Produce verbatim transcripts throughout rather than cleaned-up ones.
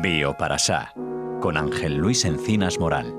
Bioparasá, con Ángel Luis Encinas Moral.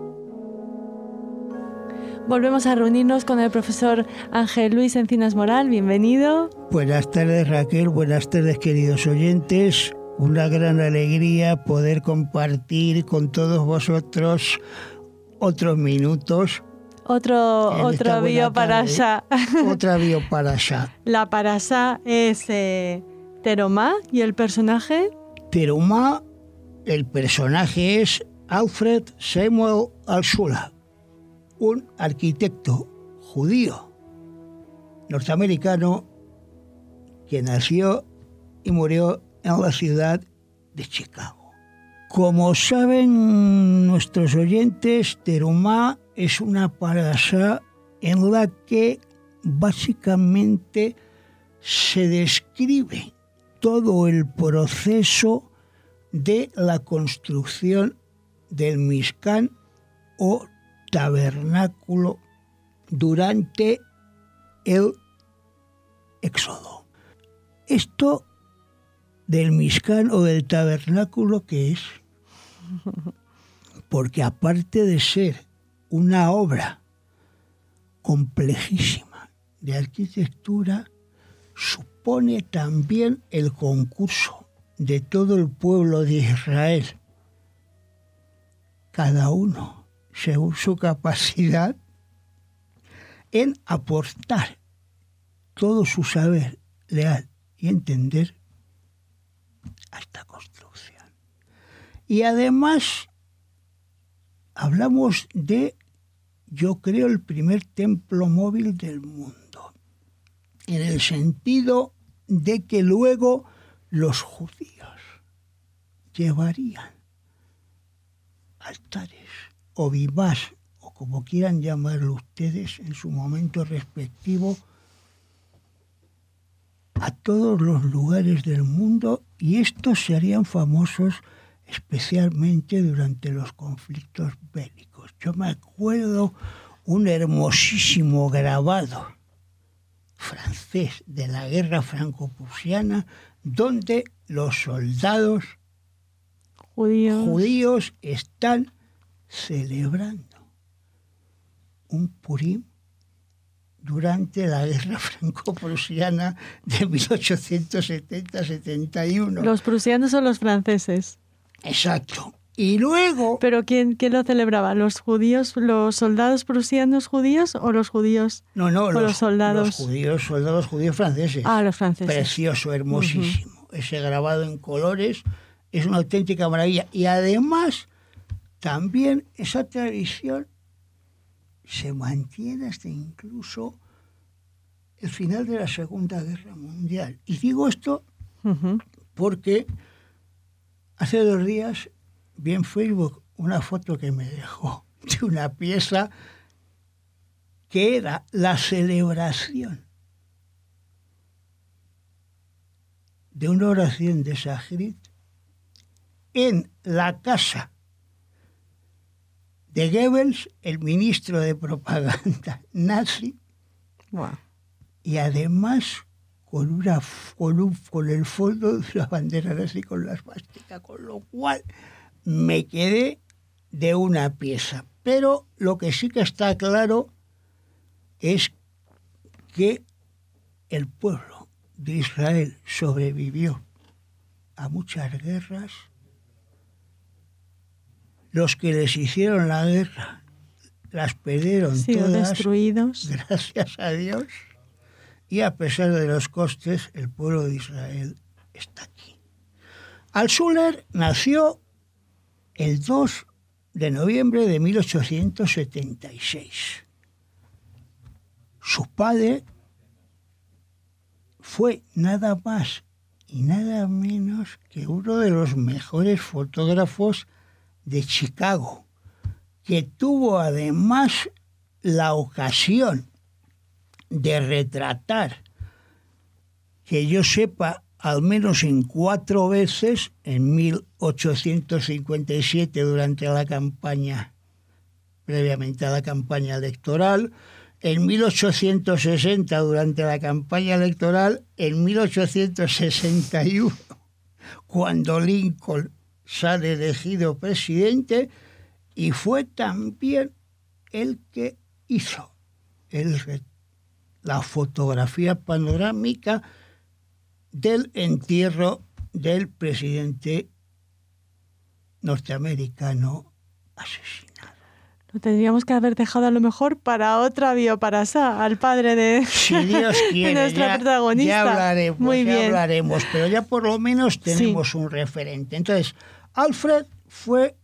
Volvemos a reunirnos con el profesor Ángel Luis Encinas Moral. Bienvenido. Buenas tardes, Raquel. Buenas tardes, queridos oyentes. Una gran alegría poder compartir con todos vosotros otros minutos. Otro, otro bioparasá. Otra bioparasá. La parasá es eh, Terumá y el personaje. Terumá, el personaje es Alfred Samuel Altshuler, un arquitecto judío norteamericano que nació y murió en la ciudad de Chicago. Como saben nuestros oyentes, Terumá es una parasá en la que básicamente se describe todo el proceso de la construcción del Mishkan o tabernáculo durante el Éxodo. Esto del Mishkan o del tabernáculo, ¿qué es? Porque aparte de ser una obra complejísima de arquitectura, supone también el concurso de todo el pueblo de Israel, cada uno según su capacidad, en aportar todo su saber leal y entender a esta construcción. Y además hablamos de, yo creo, el primer templo móvil del mundo, en el sentido de que luego los judíos llevarían altares o vivás, o como quieran llamarlo ustedes en su momento respectivo, a todos los lugares del mundo, y estos serían famosos especialmente durante los conflictos bélicos. Yo me acuerdo un hermosísimo grabado francés de la guerra franco-prusiana, donde los soldados Judíos. judíos están celebrando un Purim durante la guerra franco-prusiana de mil ochocientos setenta setenta y uno. ¿Los prusianos o los franceses? Exacto. Y luego... ¿Pero quién, quién lo celebraba? ¿Los judíos, los soldados prusianos judíos o los judíos? No, no, los, los soldados. Los judíos, soldados judíos franceses. Ah, los franceses. Precioso, hermosísimo. Uh-huh. Ese grabado en colores es una auténtica maravilla. Y además, también esa tradición se mantiene hasta incluso el final de la Segunda Guerra Mundial. Y digo esto uh-huh. porque hace dos días vi en Facebook una foto que me dejó de una pieza que era la celebración de una oración de Shachrit en la casa de Goebbels, el ministro de propaganda nazi, wow. y además con, una, con, un, con el fondo de la bandera nazi con la esvástica, con lo cual me quedé de una pieza. Pero lo que sí que está claro es que el pueblo de Israel sobrevivió a muchas guerras. Los que les hicieron la guerra las perdieron sí, todas, destruidos. Gracias a Dios. Y a pesar de los costes, el pueblo de Israel está aquí. Altshuler nació el dos de noviembre de mil ochocientos setenta y seis. Su padre fue nada más y nada menos que uno de los mejores fotógrafos de Chicago, que tuvo además la ocasión de retratar, que yo sepa, al menos en cuatro veces, en mil ochocientos cincuenta y siete durante la campaña, previamente a la campaña electoral, en mil ochocientos sesenta durante la campaña electoral, en mil ochocientos sesenta y uno, cuando Lincoln sale elegido presidente y fue también el que hizo el, la fotografía panorámica del entierro del presidente norteamericano asesinado. Lo tendríamos que haber dejado a lo mejor para otra bioparasá, al padre de, si Dios quiere, nuestra ya, protagonista. Ya hablaremos, Muy ya bien. hablaremos, pero ya por lo menos tenemos sí. un referente. Entonces, Alfred fue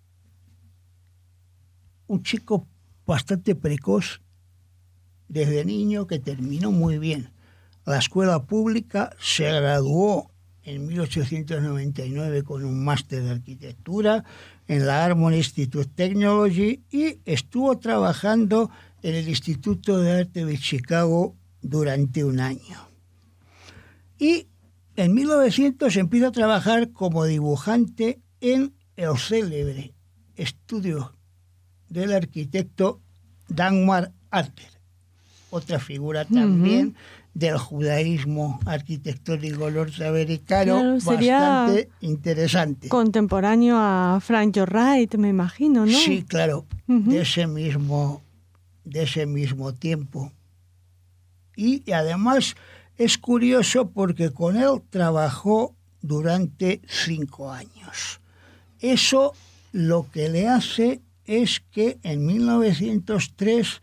un chico bastante precoz desde niño, que terminó muy bien la escuela pública, se graduó en mil ochocientos noventa y nueve con un máster de arquitectura en la Harmon Institute of Technology y estuvo trabajando en el Instituto de Arte de Chicago durante un año. Y en mil novecientos empieza a trabajar como dibujante en el célebre estudio del arquitecto Dagmar Arter, otra figura también uh-huh. del judaísmo arquitectónico norteamericano, claro, bastante interesante. Contemporáneo a Frank Lloyd Wright, me imagino, ¿no? Sí, claro, uh-huh. de ese mismo, de ese mismo tiempo. Y, y además es curioso porque con él trabajó durante cinco años. Eso lo que le hace es que en mil novecientos tres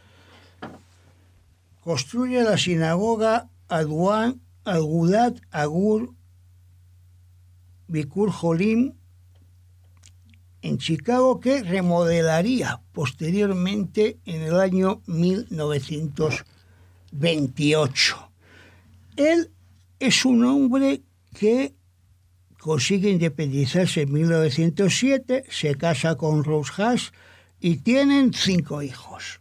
construye la sinagoga Aduan Agudat Agur Bikur Jolim en Chicago, que remodelaría posteriormente en el año mil novecientos veintiocho. Él es un hombre que consigue independizarse en mil novecientos siete, se casa con Rose Haas y tienen cinco hijos.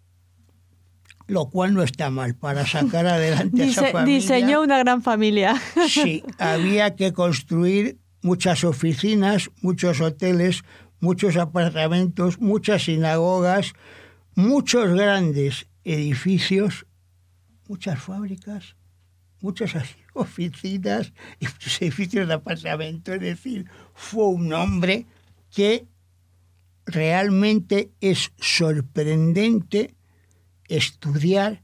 Lo cual no está mal para sacar adelante a esa familia. Diseñó una gran familia. Sí, había que construir muchas oficinas, muchos hoteles, muchos apartamentos, muchas sinagogas, muchos grandes edificios, muchas fábricas, muchas oficinas y muchos edificios de apartamentos. Es decir, fue un hombre que realmente es sorprendente estudiar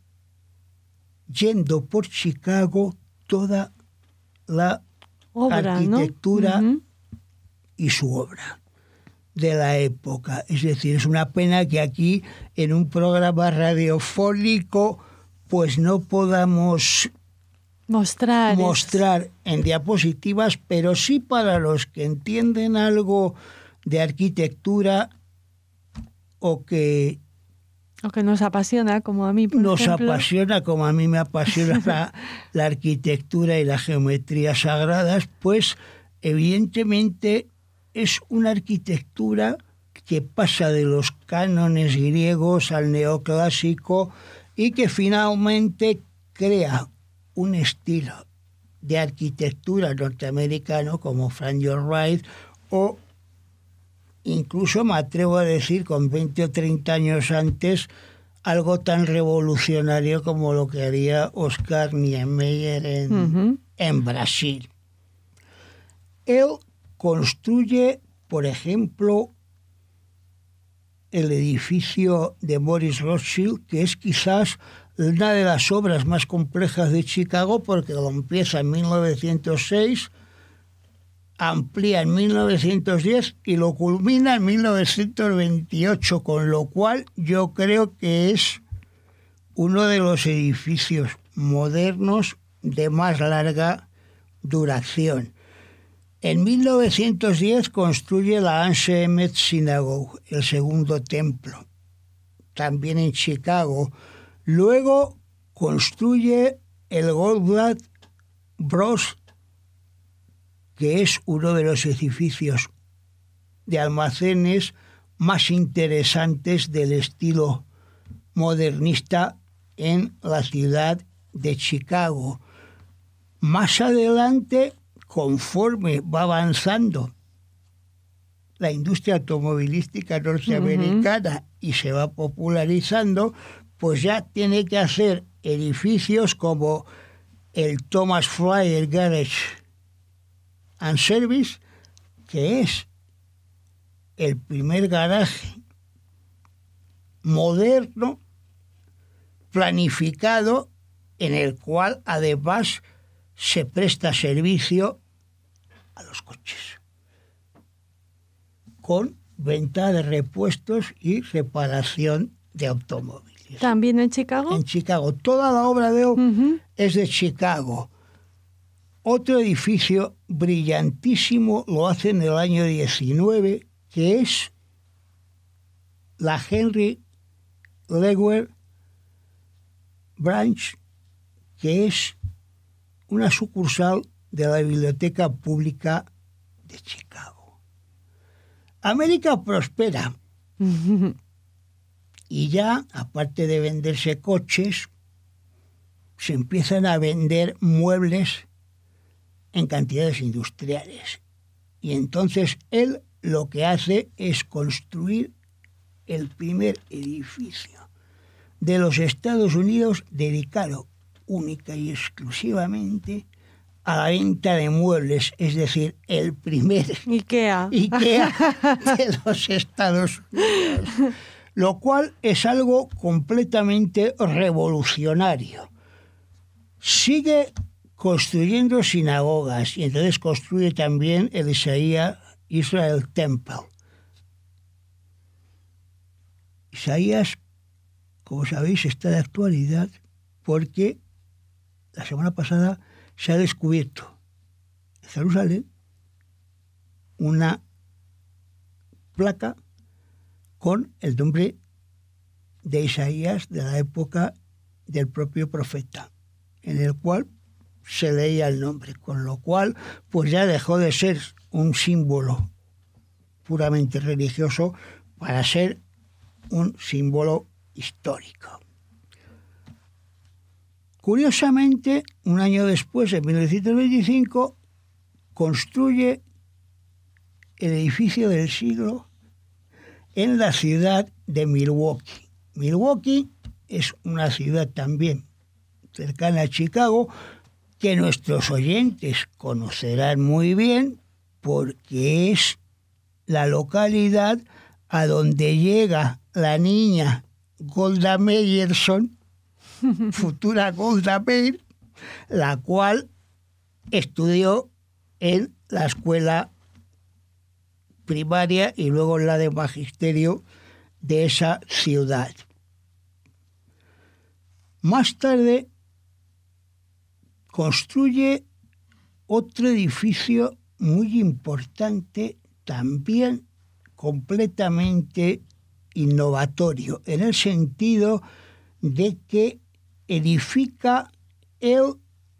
yendo por Chicago toda la obra, arquitectura, ¿no? Uh-huh. y su obra de la época. Es decir, es una pena que aquí en un programa radiofónico pues no podamos mostrar, mostrar en diapositivas, pero sí para los que entienden algo de arquitectura o que O que nos apasiona, como a mí, por Nos ejemplo. apasiona, como a mí me apasiona la, la arquitectura y la geometría sagradas, pues evidentemente es una arquitectura que pasa de los cánones griegos al neoclásico y que finalmente crea un estilo de arquitectura norteamericano como Frank Lloyd Wright, o incluso me atrevo a decir con veinte o treinta años antes algo tan revolucionario como lo que haría Oscar Niemeyer en, uh-huh. en Brasil. Él construye, por ejemplo, el edificio de Maurice Rothschild, que es quizás una de las obras más complejas de Chicago, porque lo empieza en mil novecientos seis, amplía en mil novecientos diez y lo culmina en mil novecientos veintiocho, con lo cual yo creo que es uno de los edificios modernos de más larga duración. En mil novecientos diez construye la Anshe Emet Synagogue, el segundo templo, también en Chicago. Luego construye el Goldblatt Bros, que es uno de los edificios de almacenes más interesantes del estilo modernista en la ciudad de Chicago. Más adelante, conforme va avanzando la industria automovilística norteamericana uh-huh. y se va popularizando, pues ya tiene que hacer edificios como el Thomas Flyer Garage and Service, que es el primer garaje moderno planificado en el cual además se presta servicio a los coches, con venta de repuestos y reparación de automóviles. ¿También en Chicago? En Chicago. Toda la obra de él Uh-huh. es de Chicago. Otro edificio brillantísimo lo hace en el año diecinueve, que es la Henry Lewer Branch, que es una sucursal de la Biblioteca Pública de Chicago. América prospera Uh-huh. y ya, aparte de venderse coches, se empiezan a vender muebles en cantidades industriales. Y entonces él lo que hace es construir el primer edificio de los Estados Unidos dedicado única y exclusivamente a la venta de muebles, es decir, el primer IKEA. IKEA de los Estados Unidos, lo cual es algo completamente revolucionario. Sigue construyendo sinagogas y entonces construye también el Isaiah Israel Temple. Isaías, como sabéis, está de actualidad porque la semana pasada se ha descubierto en Jerusalén una placa con el nombre de Isaías de la época del propio profeta, en el cual se leía el nombre, con lo cual pues ya dejó de ser un símbolo puramente religioso para ser un símbolo histórico. Curiosamente, un año después, en mil novecientos veinticinco, construye el edificio del siglo en la ciudad de Milwaukee. Milwaukee es una ciudad también cercana a Chicago, que nuestros oyentes conocerán muy bien porque es la localidad a donde llega la niña Golda Meirson, futura Golda Meir, la cual estudió en la escuela primaria y luego en la de magisterio de esa ciudad. Más tarde construye otro edificio muy importante, también completamente innovatorio, en el sentido de que edifica el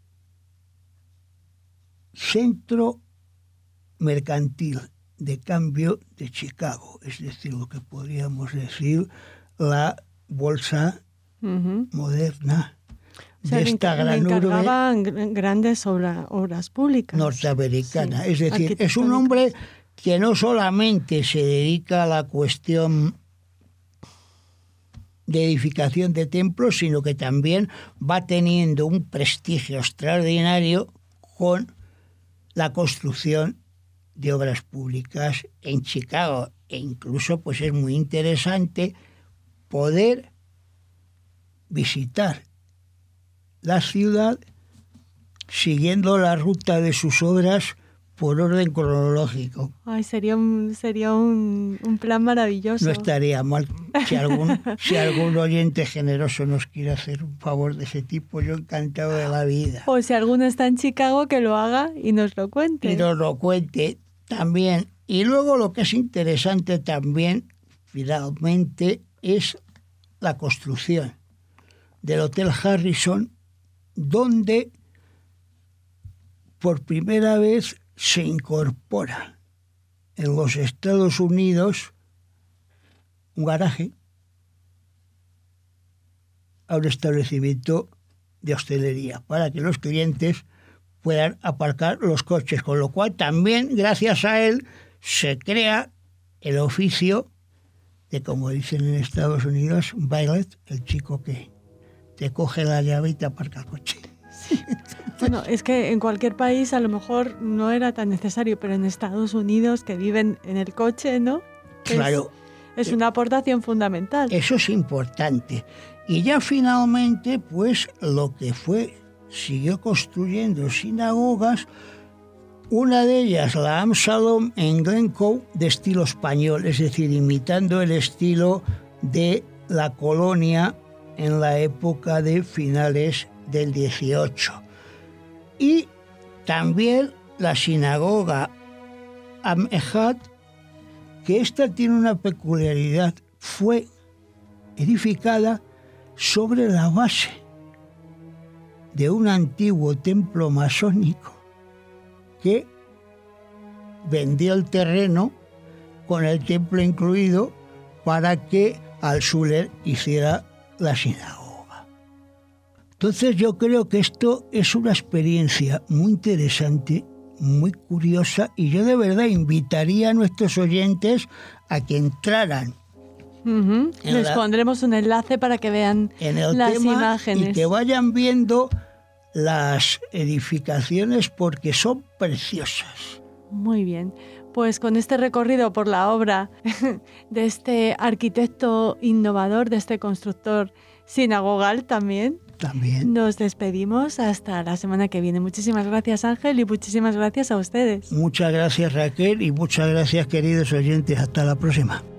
centro mercantil de cambio de Chicago, es decir, lo que podríamos decir la bolsa uh-huh. moderna. O sea, de esta le, gran le encargaban urbe grandes obra, obras públicas norteamericana. Sí. Es decir, es un hombre que no solamente se dedica a la cuestión de edificación de templos, sino que también va teniendo un prestigio extraordinario con la construcción de obras públicas en Chicago. E incluso pues es muy interesante poder visitar la ciudad siguiendo la ruta de sus obras por orden cronológico. Ay, sería un, sería un, un plan maravilloso. No estaría mal. Si algún, si algún oyente generoso nos quiere hacer un favor de ese tipo, yo encantado de la vida. O si alguno está en Chicago, que lo haga y nos lo cuente. Y nos lo cuente también. Y luego lo que es interesante también, finalmente, es la construcción del Hotel Harrison, donde por primera vez se incorpora en los Estados Unidos un garaje a un establecimiento de hostelería para que los clientes puedan aparcar los coches, con lo cual también gracias a él se crea el oficio de, como dicen en Estados Unidos, valet, el chico que te coge la llave y te aparca el coche. Sí. Bueno, es que en cualquier país a lo mejor no era tan necesario, pero en Estados Unidos, que viven en el coche, ¿no? Claro. Es, es una aportación fundamental. Eso es importante. Y ya finalmente, pues, lo que fue, siguió construyendo sinagogas, una de ellas, la Absalom en Glencoe, de estilo español, es decir, imitando el estilo de la colonia en la época de finales del dieciocho. Y también la sinagoga Am Echad, que esta tiene una peculiaridad, fue edificada sobre la base de un antiguo templo masónico que vendió el terreno con el templo incluido para que Altshuler hiciera la sinagoga. Entonces yo creo que esto es una experiencia muy interesante, muy curiosa, y yo de verdad invitaría a nuestros oyentes a que entraran. Uh-huh. Les la, pondremos un enlace para que vean en el las tema imágenes. Y que vayan viendo las edificaciones porque son preciosas. Muy bien. Pues con este recorrido por la obra de este arquitecto innovador, de este constructor sinagogal también, También. nos despedimos hasta la semana que viene. Muchísimas gracias, Ángel, y muchísimas gracias a ustedes. Muchas gracias, Raquel, y muchas gracias, queridos oyentes. Hasta la próxima.